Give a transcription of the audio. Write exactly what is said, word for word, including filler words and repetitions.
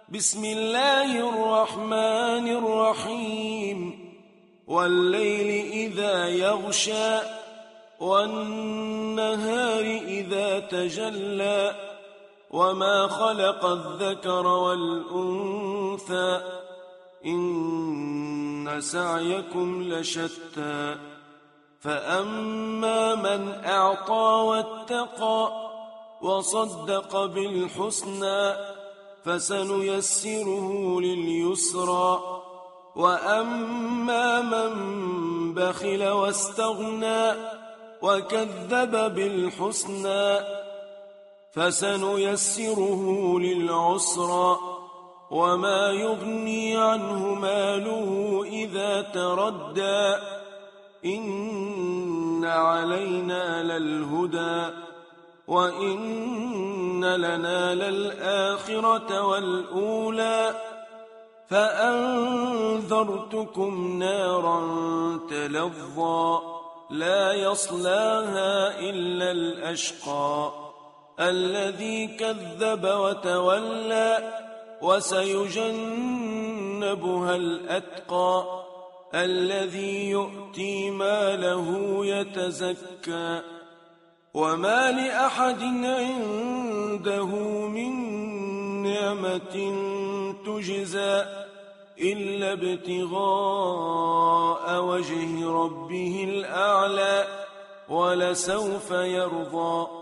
بسم الله الرحمن الرحيم والليل إذا يغشى والنهار إذا تجلى وما خلق الذكر والأنثى إن سعيكم لشتى فأما من أعطى واتقى وصدق بالحسنى فسنيسره لليسرى وأما من بخل واستغنى وكذب بالحسنى فسنيسره للعسرى وما يغني عنه ماله إذا تردى إن علينا للهدى وإن لنا للآخرة والأولى فأنذرتكم نارا تلظى لا يصلاها إلا الأشقى الذي كذب وتولى وسيجنبها الأتقى الذي يؤتي ماله يتزكى وما لأحد عنده من نعمة تجزى إلا ابتغاء وجه ربه الأعلى ولسوف يرضى